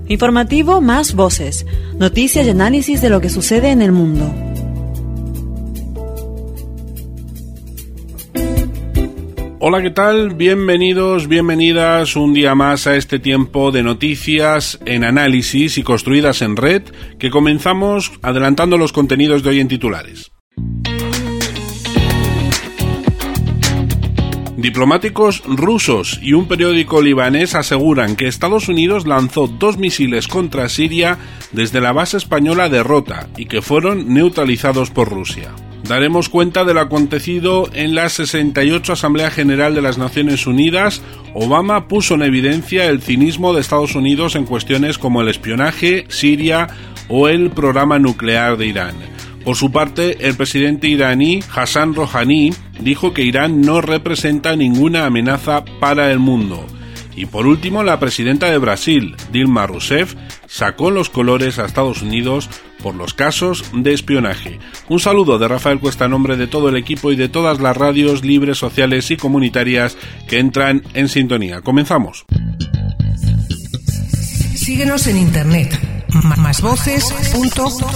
Informativo Más Voces. Noticias y análisis de lo que sucede en el mundo. Hola, ¿qué tal? Bienvenidos, bienvenidas un día más a este tiempo de noticias en análisis y construidas en red, que comenzamos adelantando los contenidos de hoy en titulares. Diplomáticos rusos y un periódico libanés aseguran que Estados Unidos lanzó 2 misiles contra Siria desde la base española de Rota y que fueron neutralizados por Rusia. Daremos cuenta de lo acontecido en la 68 Asamblea General de las Naciones Unidas. Obama puso en evidencia el cinismo de Estados Unidos en cuestiones como el espionaje, Siria o el programa nuclear de Irán. Por su parte, el presidente iraní Hassan Rouhani dijo que Irán no representa ninguna amenaza para el mundo. Y por último, la presidenta de Brasil, Dilma Rousseff, sacó los colores a Estados Unidos por los casos de espionaje. Un saludo de Rafael Cuesta en nombre de todo el equipo y de todas las radios libres, sociales y comunitarias que entran en sintonía. Comenzamos. Síguenos en internet, másvoces.org.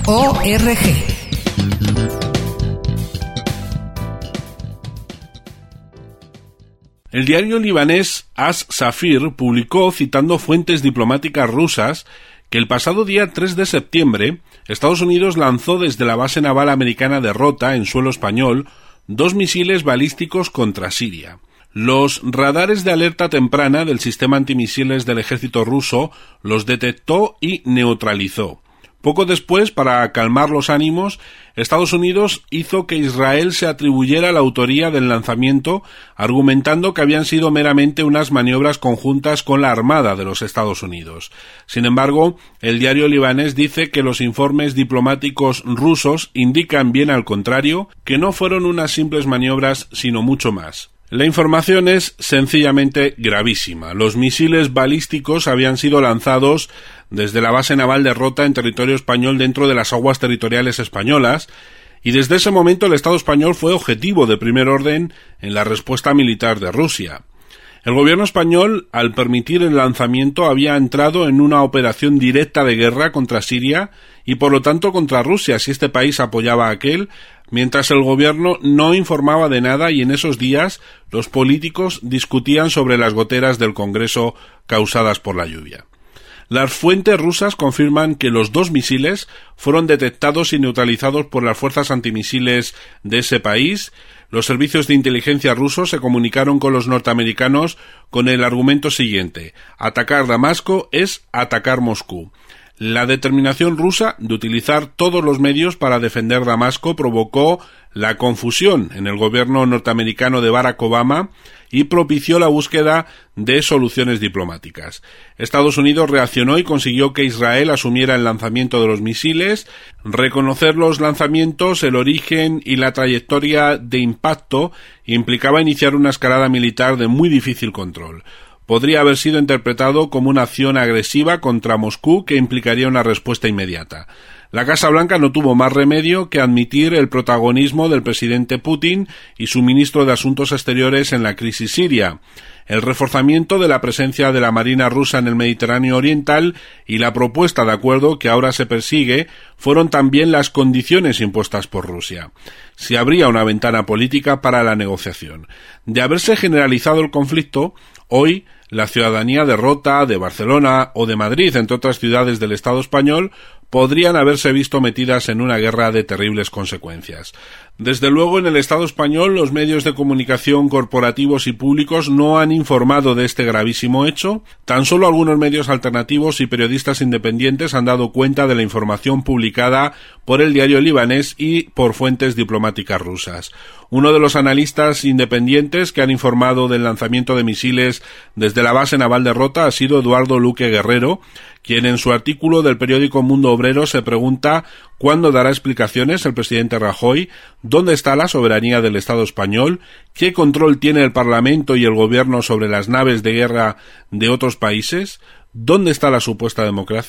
El diario libanés As-Safir publicó, citando fuentes diplomáticas rusas, que el pasado día 3 de septiembre Estados Unidos lanzó desde la base naval americana de Rota, en suelo español, 2 misiles balísticos contra Siria. Los radares de alerta temprana del sistema antimisiles del ejército ruso los detectó y neutralizó. Poco después, para calmar los ánimos, Estados Unidos hizo que Israel se atribuyera la autoría del lanzamiento, argumentando que habían sido meramente unas maniobras conjuntas con la Armada de los Estados Unidos. Sin embargo, el diario libanés dice que los informes diplomáticos rusos indican bien al contrario, que no fueron unas simples maniobras, sino mucho más. La información es sencillamente gravísima. Los misiles balísticos habían sido lanzados desde la base naval de Rota en territorio español dentro de las aguas territoriales españolas, y desde ese momento el Estado español fue objetivo de primer orden en la respuesta militar de Rusia. El gobierno español, al permitir el lanzamiento, había entrado en una operación directa de guerra contra Siria y por lo tanto contra Rusia si este país apoyaba a aquel, mientras el gobierno no informaba de nada, y en esos días los políticos discutían sobre las goteras del Congreso causadas por la lluvia. Las fuentes rusas confirman que los 2 misiles fueron detectados y neutralizados por las fuerzas antimisiles de ese país. Los servicios de inteligencia rusos se comunicaron con los norteamericanos con el argumento siguiente: atacar Damasco es atacar Moscú. La determinación rusa de utilizar todos los medios para defender Damasco provocó la confusión en el gobierno norteamericano de Barack Obama y propició la búsqueda de soluciones diplomáticas. Estados Unidos reaccionó y consiguió que Israel asumiera el lanzamiento de los misiles. Reconocer los lanzamientos, el origen y la trayectoria de impacto implicaba iniciar una escalada militar de muy difícil control. Podría haber sido interpretado como una acción agresiva contra Moscú que implicaría una respuesta inmediata. La Casa Blanca no tuvo más remedio que admitir el protagonismo del presidente Putin y su ministro de Asuntos Exteriores en la crisis siria, el reforzamiento de la presencia de la Marina rusa en el Mediterráneo Oriental y la propuesta de acuerdo que ahora se persigue fueron también las condiciones impuestas por Rusia. Se abría una ventana política para la negociación. De haberse generalizado el conflicto, hoy la ciudadanía de Rota, de Barcelona o de Madrid, entre otras ciudades del Estado español, podrían haberse visto metidas en una guerra de terribles consecuencias. Desde luego, en el Estado español, los medios de comunicación corporativos y públicos no han informado de este gravísimo hecho. Tan solo algunos medios alternativos y periodistas independientes han dado cuenta de la información publicada por el diario libanés y por fuentes diplomáticas rusas. Uno de los analistas independientes que han informado del lanzamiento de misiles desde la base naval de Rota ha sido Eduardo Luque Guerrero, quien en su artículo del periódico Mundo Obrero se pregunta cuándo dará explicaciones el presidente Rajoy, dónde está la soberanía del Estado español, qué control tiene el Parlamento y el Gobierno sobre las naves de guerra de otros países, dónde está la supuesta democracia.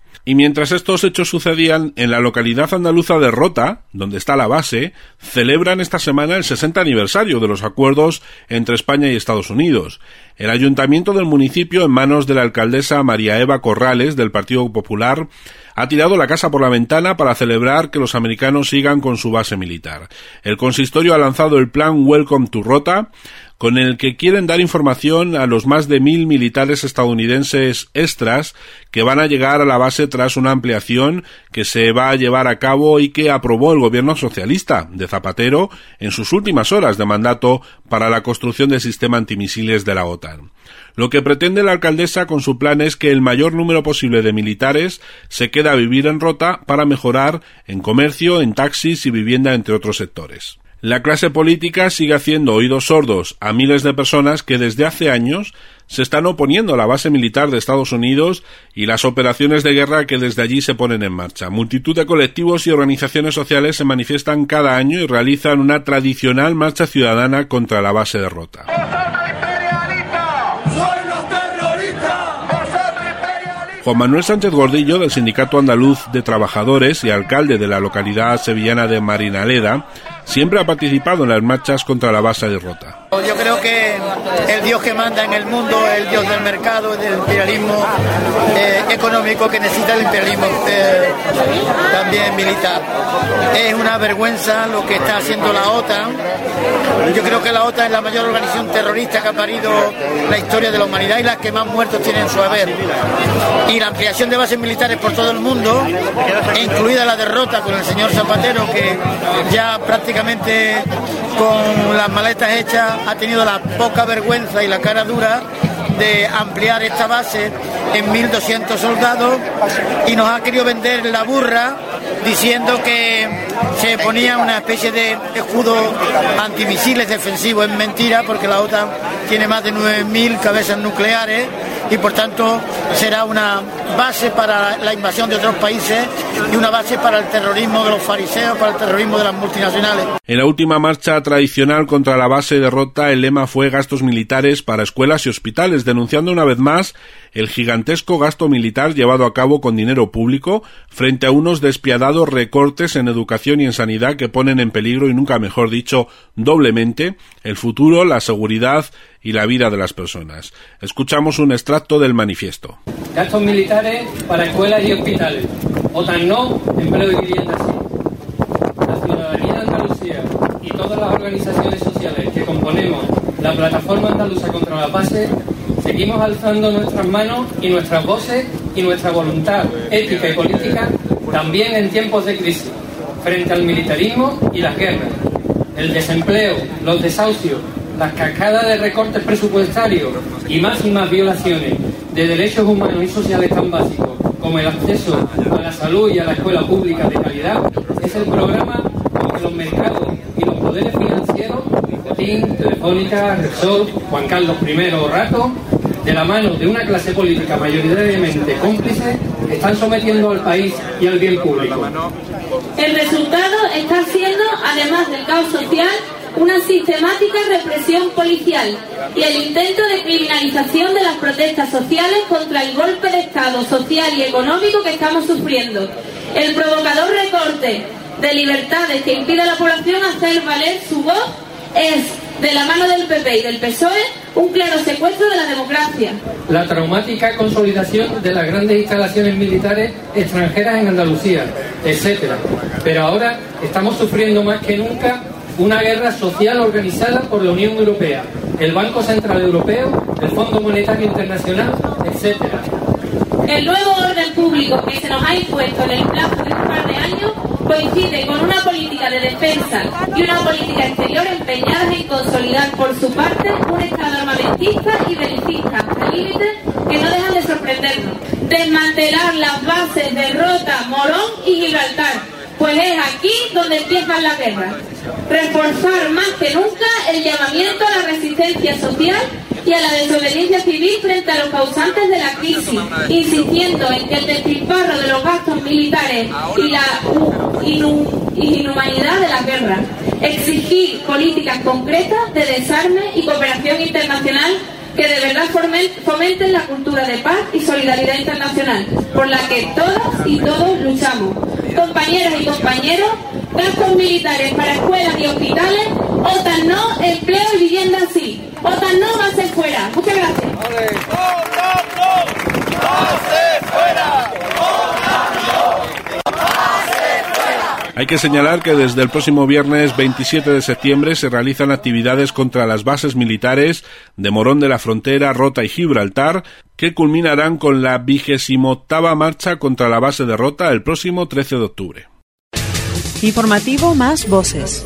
Y mientras estos hechos sucedían, en la localidad andaluza de Rota, donde está la base, celebran esta semana el 60 aniversario de los acuerdos entre España y Estados Unidos. El ayuntamiento del municipio, en manos de la alcaldesa María Eva Corrales, del Partido Popular, ha tirado la casa por la ventana para celebrar que los americanos sigan con su base militar. El consistorio ha lanzado el plan Welcome to Rota, con el que quieren dar información a los más de 1.000 militares estadounidenses extras que van a llegar a la base tras una ampliación que se va a llevar a cabo y que aprobó el gobierno socialista de Zapatero en sus últimas horas de mandato para la construcción del sistema antimisiles de la OTAN. Lo que pretende la alcaldesa con su plan es que el mayor número posible de militares se quede a vivir en Rota para mejorar en comercio, en taxis y vivienda, entre otros sectores. La clase política sigue haciendo oídos sordos a miles de personas que desde hace años se están oponiendo a la base militar de Estados Unidos y las operaciones de guerra que desde allí se ponen en marcha. Multitud de colectivos y organizaciones sociales se manifiestan cada año y realizan una tradicional marcha ciudadana contra la base de Rota. Juan Manuel Sánchez Gordillo, del Sindicato Andaluz de Trabajadores y alcalde de la localidad sevillana de Marinaleda, siempre ha participado en las marchas contra la base de Rota. Yo creo que el Dios que manda en el mundo es el Dios del mercado, del imperialismo económico que necesita el imperialismo también militar. Es una vergüenza lo que está haciendo la OTAN. Yo creo que la OTAN es la mayor organización terrorista que ha parido la historia de la humanidad y la que más muertos tiene en su haber. Y la ampliación de bases militares por todo el mundo, incluida la derrota con el señor Zapatero, que ya prácticamente con las maletas hechas ha tenido la poca vergüenza y la cara dura de ampliar esta base en 1.200 soldados y nos ha querido vender la burra diciendo que se ponía una especie de escudo antimisiles defensivo. Es mentira, porque la OTAN tiene más de 9.000 cabezas nucleares y por tanto será una base para la invasión de otros países y una base para el terrorismo de los fariseos, para el terrorismo de las multinacionales. En la última marcha tradicional contra la base de Rota, el lema fue gastos militares para escuelas y hospitales, denunciando una vez más el gigantesco gasto militar llevado a cabo con dinero público frente a unos despiadados recortes en educación y en sanidad que ponen en peligro, y nunca mejor dicho, doblemente, el futuro, la seguridad y la vida de las personas. Escuchamos un extracto del manifiesto. Gastos militares para escuelas y hospitales. OTAN no, empleo y vivienda sí. La ciudadanía de Andalucía y todas las organizaciones sociales que componemos la plataforma andaluza contra la base seguimos alzando nuestras manos y nuestras voces y nuestra voluntad ética y política también en tiempos de crisis, frente al militarismo y las guerras, el desempleo, los desahucios, las cascadas de recortes presupuestarios y más violaciones de derechos humanos y sociales tan básicos como el acceso a la salud y a la escuela pública de calidad. Es el programa con que los mercados y los poderes financieros, Cotín, Telefónica, Repsol, Juan Carlos I o Rato, de la mano de una clase política mayoritariamente cómplice, están sometiendo al país y al bien público. El resultado está siendo, además del caos social, una sistemática represión policial y el intento de criminalización de las protestas sociales contra el golpe de Estado social y económico que estamos sufriendo. El provocador recorte de libertades que impide a la población hacer valer su voz es, de la mano del PP y del PSOE, un claro secuestro de la democracia. La traumática consolidación de las grandes instalaciones militares extranjeras en Andalucía, etcétera. Pero ahora estamos sufriendo más que nunca una guerra social organizada por la Unión Europea, el Banco Central Europeo, el Fondo Monetario Internacional, etcétera. El nuevo orden público que se nos ha impuesto en el plazo de un par de años coincide con una política de defensa y una política exterior empeñadas en consolidar por su parte un Estado armamentista y belicista hasta límites que no dejan de sorprendernos. Desmantelar las bases de Rota, Morón y Gibraltar, pues es aquí donde empiezan las guerras. Reforzar más que nunca el llamamiento a la resistencia social y a la desobediencia civil frente a los causantes de la crisis, insistiendo en que el despilfarro de los gastos militares y la inhumanidad de la guerra. Exigir políticas concretas de desarme y cooperación internacional que de verdad fomenten la cultura de paz y solidaridad internacional, por la que todas y todos luchamos. Compañeras y compañeros, gastos militares para escuelas y hospitales, OTAN no, empleo y vivienda sí. OTAN no, base fuera. Muchas gracias. Hay que señalar que desde el próximo viernes 27 de septiembre se realizan actividades contra las bases militares de Morón de la Frontera, Rota y Gibraltar, que culminarán con la 28ª marcha contra la base de Rota el próximo 13 de octubre. Informativo Más Voces.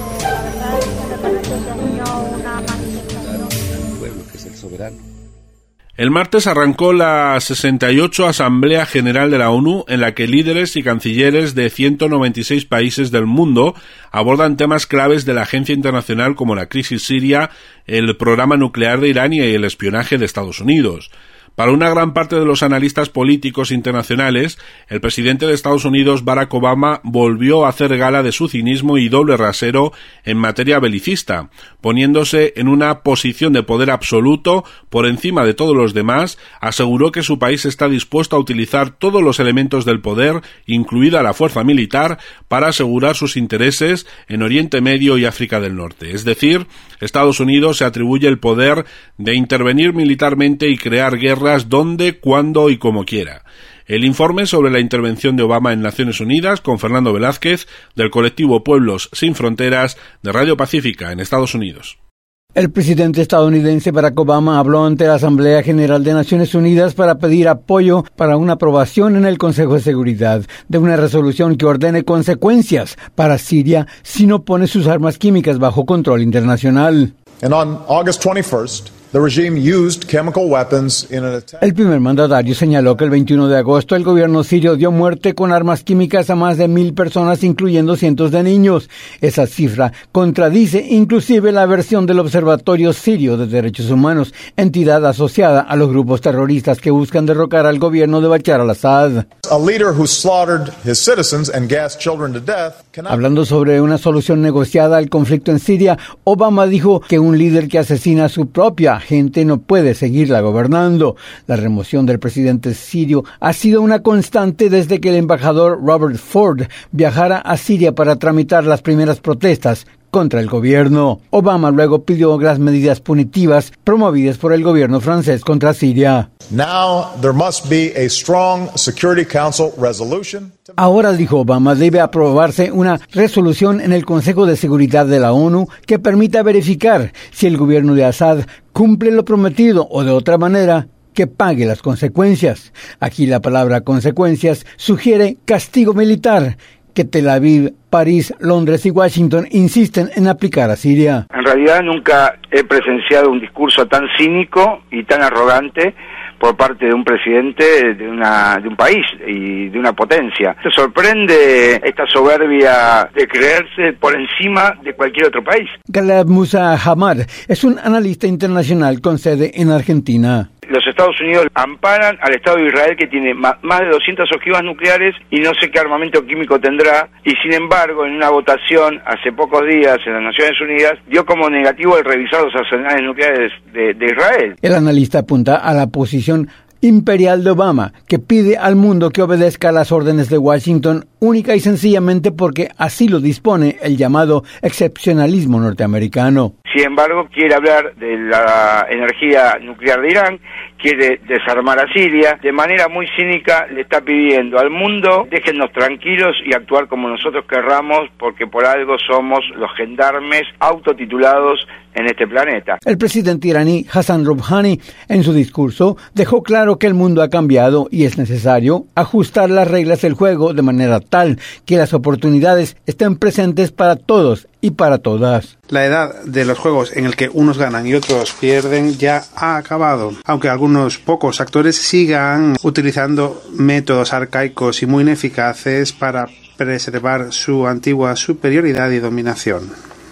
El martes arrancó la 68 Asamblea General de la ONU, en la que líderes y cancilleres de 196 países del mundo abordan temas claves de la agencia internacional como la crisis siria, el programa nuclear de Irán y el espionaje de Estados Unidos. Para una gran parte de los analistas políticos internacionales, el presidente de Estados Unidos, Barack Obama, volvió a hacer gala de su cinismo y doble rasero en materia belicista, poniéndose en una posición de poder absoluto por encima de todos los demás. Aseguró que su país está dispuesto a utilizar todos los elementos del poder, incluida la fuerza militar, para asegurar sus intereses en Oriente Medio y África del Norte. Es decir, Estados Unidos se atribuye el poder de intervenir militarmente y crear guerras donde, cuando y como quiera. El informe sobre la intervención de Obama en Naciones Unidas con Fernando Velázquez, del colectivo Pueblos Sin Fronteras de Radio Pacífica en Estados Unidos. El presidente estadounidense Barack Obama habló ante la Asamblea General de Naciones Unidas para pedir apoyo para una aprobación en el Consejo de Seguridad de una resolución que ordene consecuencias para Siria si no pone sus armas químicas bajo control internacional. And on August 21st, the regime used chemical weapons in an attack. El primer mandatario señaló que el 21 de agosto el gobierno sirio dio muerte con armas químicas a más de 1,000 personas, incluyendo cientos de niños. Esa cifra contradice inclusive la versión del Observatorio Sirio de Derechos Humanos, entidad asociada a los grupos terroristas que buscan derrocar al gobierno de Bashar al-Assad. A leader who slaughtered his citizens and gassed children to death cannot... Hablando sobre una solución negociada al conflicto en Siria, Obama dijo que un líder que asesina a su propia gente no puede seguirla gobernando. La remoción del presidente sirio ha sido una constante desde que el embajador Robert Ford viajara a Siria para tramitar las primeras protestas contra el gobierno. Obama luego pidió las medidas punitivas promovidas por el gobierno francés contra Siria. Now there must be a strong Security Council resolution. Ahora, dijo Obama, debe aprobarse una resolución en el Consejo de Seguridad de la ONU que permita verificar si el gobierno de Assad cumple lo prometido o, de otra manera, que pague las consecuencias. Aquí la palabra consecuencias sugiere castigo militar que Tel Aviv, París, Londres y Washington insisten en aplicar a Siria. En realidad nunca he presenciado un discurso tan cínico y tan arrogante por parte de un presidente de un país y de una potencia. ¿Te sorprende esta soberbia de creerse por encima de cualquier otro país? Ghaleb Musa Hamad es un analista internacional con sede en Argentina. Los Estados Unidos amparan al Estado de Israel, que tiene más de 200 ojivas nucleares y no sé qué armamento químico tendrá, y sin embargo en una votación hace pocos días en las Naciones Unidas dio como negativo el revisar los arsenales nucleares de Israel. El analista apunta a la posición imperial de Obama, que pide al mundo que obedezca las órdenes de Washington única y sencillamente porque así lo dispone el llamado excepcionalismo norteamericano. Sin embargo, quiere hablar de la energía nuclear de Irán, quiere desarmar a Siria, de manera muy cínica le está pidiendo al mundo: déjennos tranquilos y actuar como nosotros querramos, porque por algo somos los gendarmes autotitulados en este planeta. El presidente iraní Hassan Rouhani, en su discurso, dejó claro que el mundo ha cambiado y es necesario ajustar las reglas del juego de manera tal que las oportunidades estén presentes para todos y para todas. La edad de los juegos en el que unos ganan y otros pierden ya ha acabado, aunque algunos pocos actores sigan utilizando métodos arcaicos y muy ineficaces para preservar su antigua superioridad y dominación.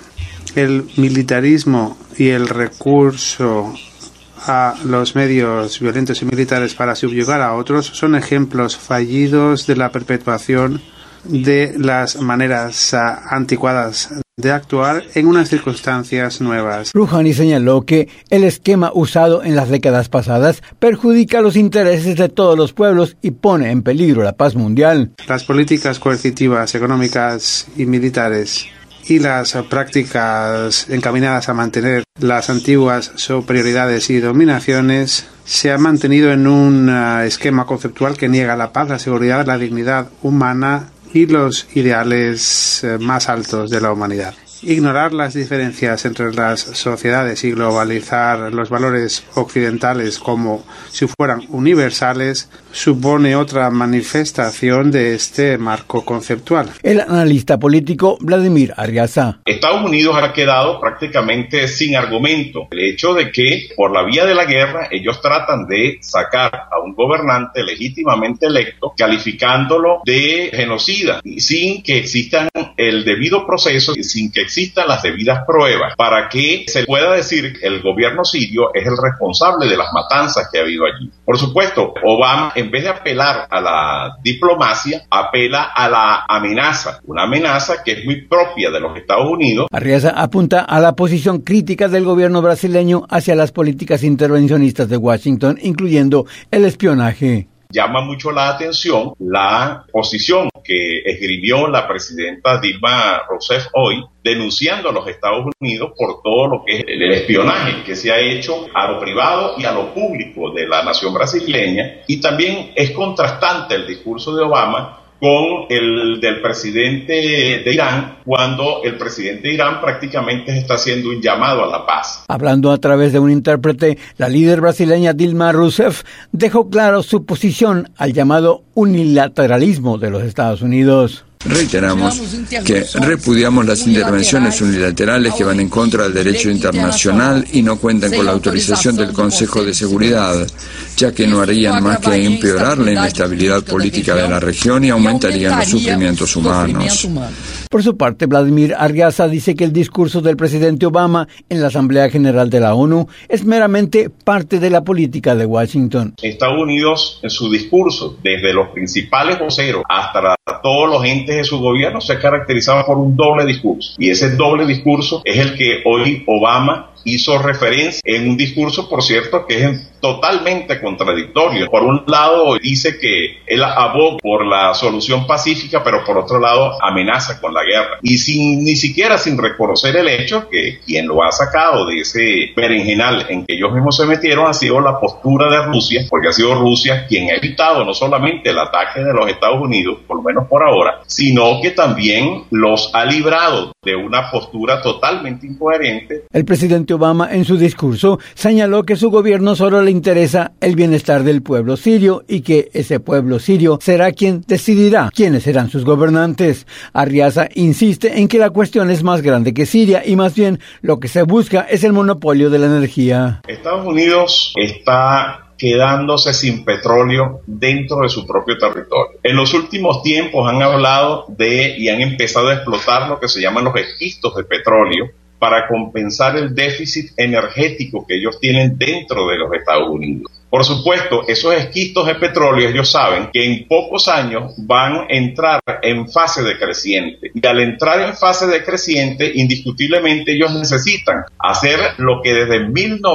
El militarismo y el recurso a los medios violentos y militares para subyugar a otros son ejemplos fallidos de la perpetuación de las maneras anticuadas de actuar en unas circunstancias nuevas. Rouhani señaló que el esquema usado en las décadas pasadas perjudica los intereses de todos los pueblos y pone en peligro la paz mundial. Las políticas coercitivas, económicas y militares y las prácticas encaminadas a mantener las antiguas superioridades y dominaciones se han mantenido en un esquema conceptual que niega la paz, la seguridad, la dignidad humana y los ideales más altos de la humanidad. Ignorar las diferencias entre las sociedades y globalizar los valores occidentales como si fueran universales supone otra manifestación de este marco conceptual. El analista político Vladimir Arriaza. Estados Unidos ha quedado prácticamente sin argumento. El hecho de que por la vía de la guerra ellos tratan de sacar a un gobernante legítimamente electo calificándolo de genocida y sin que existan el debido proceso y sin que existan las debidas pruebas para que se pueda decir que el gobierno sirio es el responsable de las matanzas que ha habido allí. Por supuesto, Obama, en vez de apelar a la diplomacia, apela a la amenaza, una amenaza que es muy propia de los Estados Unidos. Arriaza apunta a la posición crítica del gobierno brasileño hacia las políticas intervencionistas de Washington, incluyendo el espionaje. Llama mucho la atención la posición que esgrimió la presidenta Dilma Rousseff hoy, denunciando a los Estados Unidos por todo lo que es el espionaje que se ha hecho a lo privado y a lo público de la nación brasileña. Y también es contrastante el discurso de Obama con el del presidente de Irán, cuando el presidente de Irán prácticamente está haciendo un llamado a la paz. Hablando a través de un intérprete, la líder brasileña Dilma Rousseff dejó claro su posición al llamado unilateralismo de los Estados Unidos. Reiteramos que repudiamos las intervenciones unilaterales que van en contra del derecho internacional y no cuentan con la autorización del Consejo de Seguridad, ya que no harían más que empeorar la inestabilidad política de la región y aumentarían los sufrimientos humanos. Por su parte, Vladimir Arriaza dice que el discurso del presidente Obama en la Asamblea General de la ONU es meramente parte de la política de Washington. Estados Unidos, en su discurso, desde los principales voceros hasta todos los entes de su gobierno, se caracterizaba por un doble discurso. Y ese doble discurso es el que hoy Obama hizo referencia en un discurso, por cierto, que es totalmente contradictorio. Por un lado dice que él aboga por la solución pacífica, pero por otro lado amenaza con la guerra. Y ni siquiera sin reconocer el hecho que quien lo ha sacado de ese berenjenal en que ellos mismos se metieron ha sido la postura de Rusia, porque ha sido Rusia quien ha evitado no solamente el ataque de los Estados Unidos, por lo menos por ahora, sino que también los ha librado de una postura totalmente incoherente. El presidente Obama en su discurso señaló que su gobierno solo le interesa el bienestar del pueblo sirio y que ese pueblo sirio será quien decidirá quiénes serán sus gobernantes. Arriaza insiste en que la cuestión es más grande que Siria y más bien lo que se busca es el monopolio de la energía. Estados Unidos está quedándose sin petróleo dentro de su propio territorio. En los últimos tiempos han hablado y han empezado a explotar lo que se llaman los esquistos de petróleo para compensar el déficit energético que ellos tienen dentro de los Estados Unidos. Por supuesto, esos esquistos de petróleo, ellos saben que en pocos años van a entrar en fase decreciente. Y al entrar en fase decreciente, indiscutiblemente ellos necesitan hacer lo que desde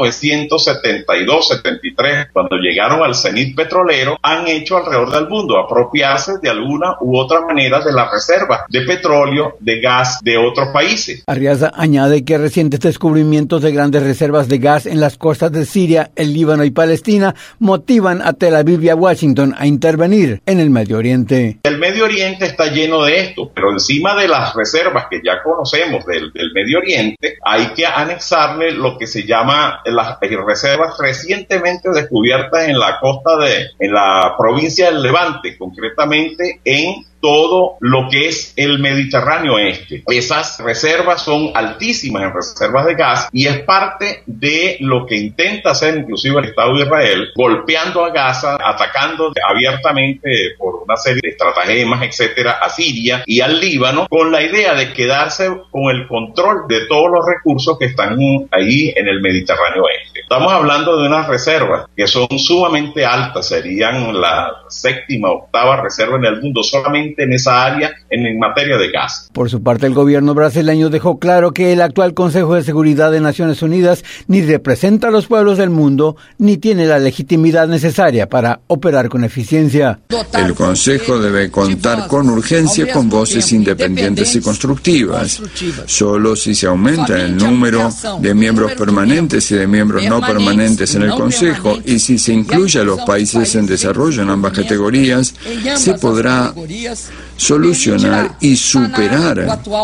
1972-73, cuando llegaron al cenit petrolero, han hecho alrededor del mundo, apropiarse de alguna u otra manera de las reservas de petróleo, de gas de otros países. Arriaza añade que recientes descubrimientos de grandes reservas de gas en las costas de Siria, el Líbano y Palestina motivan a Tel Aviv y a Washington a intervenir en el Medio Oriente. El Medio Oriente está lleno de esto, pero encima de las reservas que ya conocemos del Medio Oriente, hay que anexarle lo que se llama las reservas recientemente descubiertas en la costa en la provincia del Levante, concretamente en todo lo que es el Mediterráneo Este. Esas reservas son altísimas en reservas de gas y es parte de lo que intenta hacer inclusive el Estado de Israel, golpeando a Gaza, atacando abiertamente por una serie de estratagemas, etcétera, a Siria y al Líbano, con la idea de quedarse con el control de todos los recursos que están ahí en el Mediterráneo Este. Estamos hablando de unas reservas que son sumamente altas, serían la 7ª, 8ª reserva en el mundo solamente especialmente en esa área en materia de gas. Por su parte, el gobierno brasileño dejó claro que el actual Consejo de Seguridad de Naciones Unidas ni representa a los pueblos del mundo, ni tiene la legitimidad necesaria para operar con eficiencia. El Consejo debe contar con urgencia con voces independientes y constructivas. Solo si se aumenta el número de miembros permanentes y de miembros no permanentes en el Consejo, y si se incluye a los países en desarrollo en ambas categorías, se podrá solucionar y superar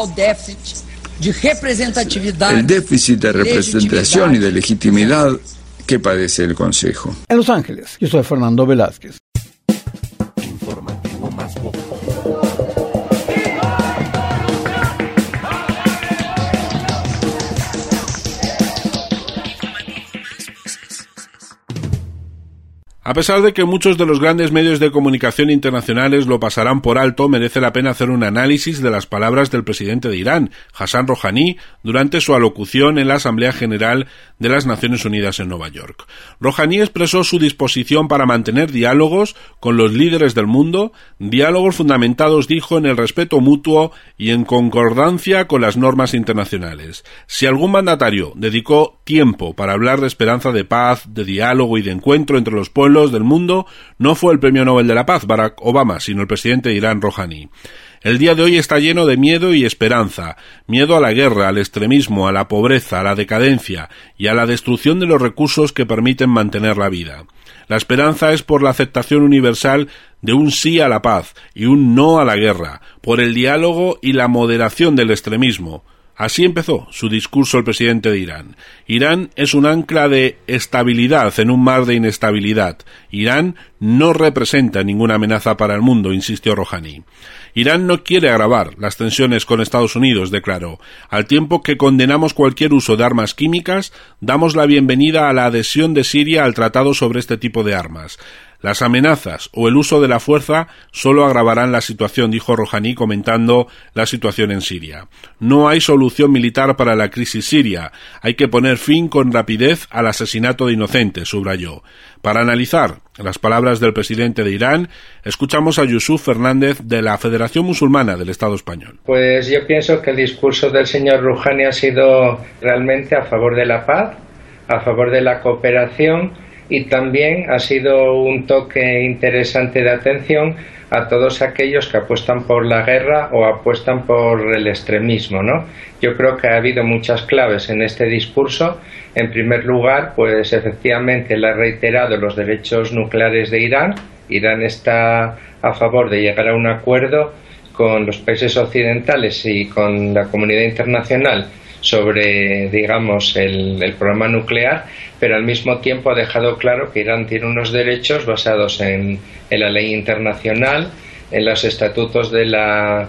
el déficit de representación y de legitimidad que padece el Consejo. En Los Ángeles, yo soy Fernando Velázquez. A pesar de que muchos de los grandes medios de comunicación internacionales lo pasarán por alto, merece la pena hacer un análisis de las palabras del presidente de Irán, Hassan Rouhani, durante su alocución en la Asamblea General de las Naciones Unidas en Nueva York. Rouhani expresó su disposición para mantener diálogos con los líderes del mundo, diálogos fundamentados, dijo, en el respeto mutuo y en concordancia con las normas internacionales. Si algún mandatario dedicó tiempo para hablar de esperanza de paz, de diálogo y de encuentro entre los pueblos del mundo, no fue el Premio Nobel de la Paz, Barack Obama, sino el presidente de Irán, Rouhani. El día de hoy está lleno de miedo y esperanza, miedo a la guerra, al extremismo, a la pobreza, a la decadencia y a la destrucción de los recursos que permiten mantener la vida. La esperanza es por la aceptación universal de un sí a la paz y un no a la guerra, por el diálogo y la moderación del extremismo. Así empezó su discurso el presidente de Irán. Irán es un ancla de estabilidad en un mar de inestabilidad. Irán no representa ninguna amenaza para el mundo, insistió Rouhani. Irán no quiere agravar las tensiones con Estados Unidos, declaró. Al tiempo que condenamos cualquier uso de armas químicas, damos la bienvenida a la adhesión de Siria al tratado sobre este tipo de armas. Las amenazas o el uso de la fuerza solo agravarán la situación, dijo Rouhani, comentando la situación en Siria. No hay solución militar para la crisis siria. Hay que poner fin con rapidez al asesinato de inocentes, subrayó. Para analizar las palabras del presidente de Irán, escuchamos a Yusuf Fernández de la Federación Musulmana del Estado Español. Pues yo pienso que el discurso del señor Rouhani ha sido realmente a favor de la paz, a favor de la cooperación, y también ha sido un toque interesante de atención a todos aquellos que apuestan por la guerra o apuestan por el extremismo, ¿no? Yo creo que ha habido muchas claves en este discurso. En primer lugar, pues efectivamente él ha reiterado los derechos nucleares de Irán. Irán está a favor de llegar a un acuerdo con los países occidentales y con la comunidad internacional sobre, digamos, el programa nuclear, pero al mismo tiempo ha dejado claro que Irán tiene unos derechos basados en la ley internacional, en los estatutos de la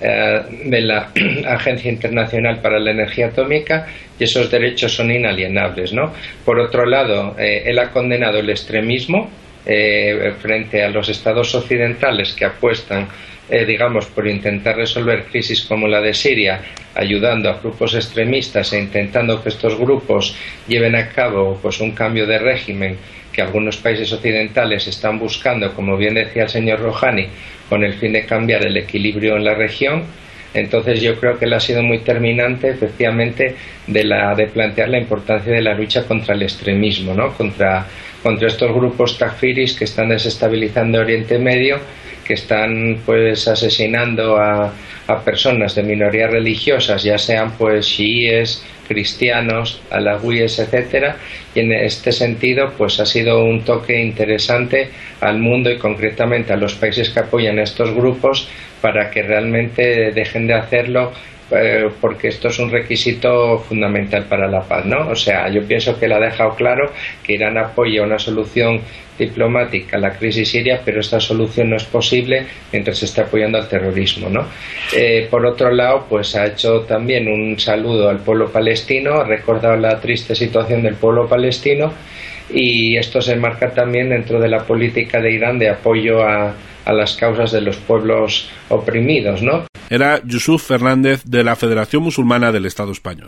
Agencia Internacional para la Energía Atómica, y esos derechos son inalienables, ¿no? Por otro lado, él ha condenado el extremismo frente a los estados occidentales que apuestan digamos, por intentar resolver crisis como la de Siria, ayudando a grupos extremistas e intentando que estos grupos lleven a cabo pues un cambio de régimen que algunos países occidentales están buscando, como bien decía el señor Rouhani, con el fin de cambiar el equilibrio en la región. Entonces yo creo que él ha sido muy terminante, efectivamente, de plantear la importancia de la lucha contra el extremismo, ¿no? Contra estos grupos takfiris que están desestabilizando Oriente Medio, que están pues asesinando a personas de minorías religiosas, ya sean pues chiíes, cristianos, alawíes, etcétera, y en este sentido pues ha sido un toque interesante al mundo y concretamente a los países que apoyan a estos grupos para que realmente dejen de hacerlo, porque esto es un requisito fundamental para la paz, ¿no? O sea, yo pienso que él ha dejado claro que Irán apoya una solución diplomática a la crisis siria, pero esta solución no es posible mientras se está apoyando al terrorismo, ¿no? Por otro lado, pues ha hecho también un saludo al pueblo palestino, ha recordado la triste situación del pueblo palestino, y esto se enmarca también dentro de la política de Irán de apoyo a las causas de los pueblos oprimidos, ¿no? Era Yusuf Fernández de la Federación Musulmana del Estado Español.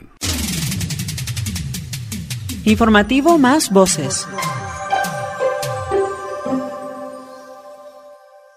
Informativo Más Voces.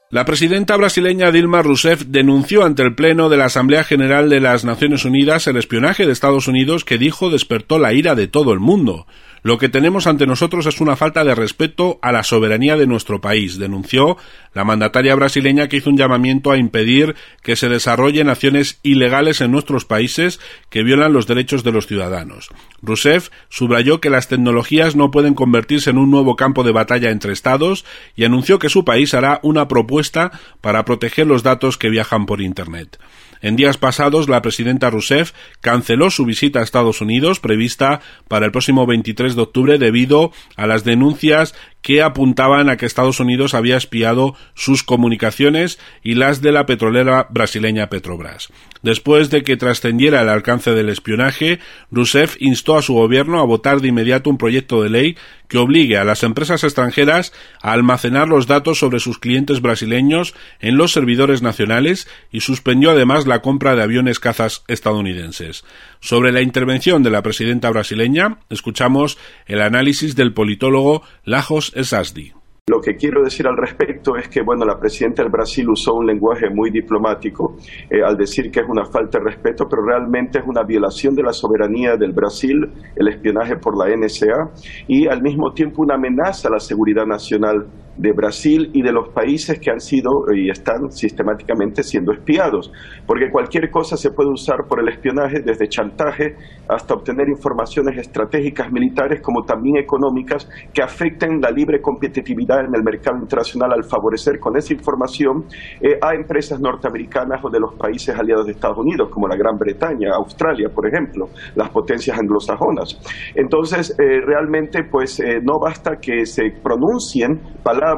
La presidenta brasileña Dilma Rousseff denunció ante el Pleno de la Asamblea General de las Naciones Unidas el espionaje de Estados Unidos que dijo despertó la ira de todo el mundo. Lo que tenemos ante nosotros es una falta de respeto a la soberanía de nuestro país, denunció la mandataria brasileña, que hizo un llamamiento a impedir que se desarrollen acciones ilegales en nuestros países que violan los derechos de los ciudadanos. Rousseff subrayó que las tecnologías no pueden convertirse en un nuevo campo de batalla entre estados y anunció que su país hará una propuesta para proteger los datos que viajan por Internet. En días pasados, la presidenta Rousseff canceló su visita a Estados Unidos prevista para el próximo 23 de octubre debido a las denuncias que apuntaban a que Estados Unidos había espiado sus comunicaciones y las de la petrolera brasileña Petrobras. Después de que trascendiera el alcance del espionaje, Rousseff instó a su gobierno a votar de inmediato un proyecto de ley que obligue a las empresas extranjeras a almacenar los datos sobre sus clientes brasileños en los servidores nacionales y suspendió además la compra de aviones cazas estadounidenses. Sobre la intervención de la presidenta brasileña, escuchamos el análisis del politólogo Lajos Esasdi. Lo que quiero decir al respecto es que, la presidenta del Brasil usó un lenguaje muy diplomático al decir que es una falta de respeto, pero realmente es una violación de la soberanía del Brasil, el espionaje por la NSA, y al mismo tiempo una amenaza a la seguridad nacional de Brasil y de los países que han sido y están sistemáticamente siendo espiados, porque cualquier cosa se puede usar por el espionaje, desde chantaje hasta obtener informaciones estratégicas militares como también económicas que afecten la libre competitividad en el mercado internacional al favorecer con esa información a empresas norteamericanas o de los países aliados de Estados Unidos, como la Gran Bretaña, Australia, por ejemplo, las potencias anglosajonas. Entonces, realmente, no basta que se pronuncien palabras.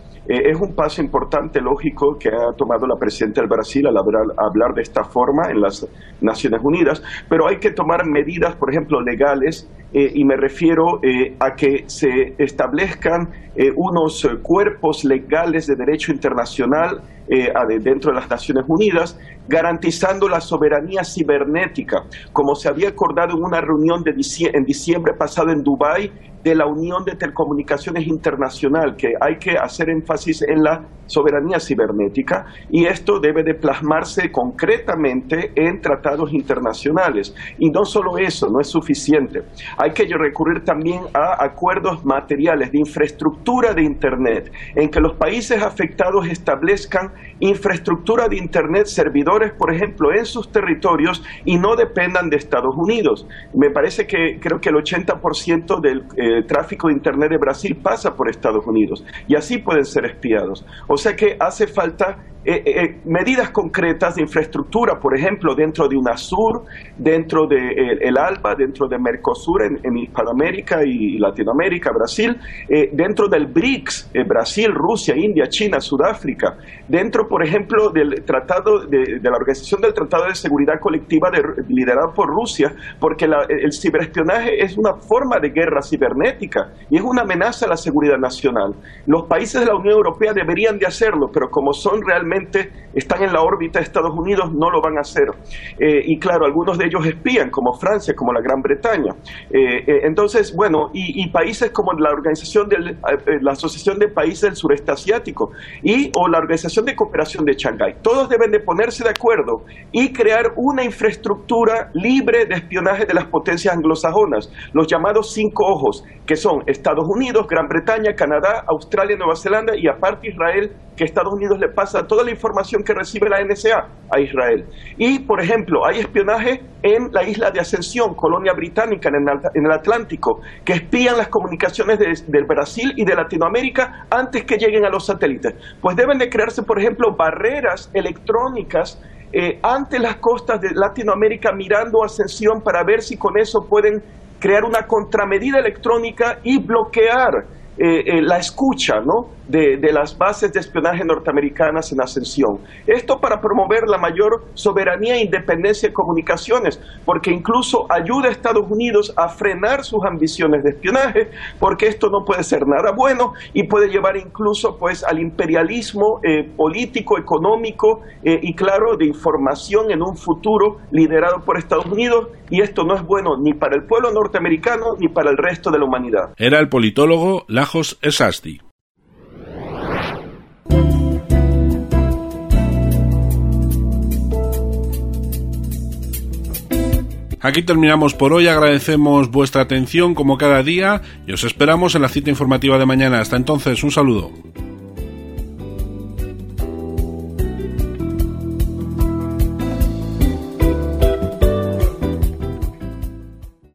Es un paso importante, lógico, que ha tomado la presidenta del Brasil al hablar de esta forma en las Naciones Unidas, pero hay que tomar medidas, por ejemplo, legales, y me refiero a que se establezcan unos cuerpos legales de derecho internacional dentro de las Naciones Unidas, garantizando la soberanía cibernética, como se había acordado en una reunión en diciembre pasado en Dubái de la Unión de Telecomunicaciones Internacional, que hay que hacer énfasis en la soberanía cibernética, y esto debe de plasmarse concretamente en tratados internacionales. Y no solo eso, no es suficiente. Hay que recurrir también a acuerdos materiales de infraestructura de Internet, en que los países afectados establezcan infraestructura de Internet, servidores, por ejemplo, en sus territorios y no dependan de Estados Unidos. Me parece que creo que el 80% del tráfico de Internet de Brasil pasa por Estados Unidos y así pueden ser espiados. O sea que hace falta medidas concretas de infraestructura, por ejemplo, dentro de UNASUR, dentro de el ALBA, dentro de Mercosur en Hispanoamérica y Latinoamérica, Brasil, dentro del BRICS, Brasil, Rusia, India, China, Sudáfrica, dentro, por ejemplo, del tratado de la Organización del Tratado de Seguridad Colectiva liderado por Rusia, porque el ciberespionaje es una forma de guerra cibernética y es una amenaza a la seguridad nacional. Los países de la Unión Europea deberían de hacerlo, pero como están en la órbita de Estados Unidos, no lo van a hacer. Y claro, algunos de ellos espían, como Francia, como la Gran Bretaña. Entonces, y países como la la Asociación de Países del Sureste Asiático o la Organización de Cooperación de Shanghái, todos deben de ponerse de acuerdo y crear una infraestructura libre de espionaje de las potencias anglosajonas, los llamados 5 ojos, que son Estados Unidos, Gran Bretaña, Canadá, Australia, Nueva Zelanda y aparte Israel, que Estados Unidos le pasa toda la información que recibe la NSA a Israel. Y, por ejemplo, hay espionaje en la isla de Ascensión, colonia británica en el Atlántico, que espían las comunicaciones del Brasil y de Latinoamérica antes que lleguen a los satélites. Pues deben de crearse, por ejemplo, barreras electrónicas ante las costas de Latinoamérica mirando Ascensión para ver si con eso pueden crear una contramedida electrónica y bloquear la escucha, de las bases de espionaje norteamericanas en Ascensión. Esto para promover la mayor soberanía e independencia de comunicaciones, porque incluso ayuda a Estados Unidos a frenar sus ambiciones de espionaje, porque esto no puede ser nada bueno y puede llevar incluso al imperialismo político, económico y claro, de información en un futuro liderado por Estados Unidos, y esto no es bueno ni para el pueblo norteamericano ni para el resto de la humanidad. Era el politólogo Lajos Esasdi. Aquí terminamos por hoy, agradecemos vuestra atención como cada día y os esperamos en la cita informativa de mañana. Hasta entonces, un saludo.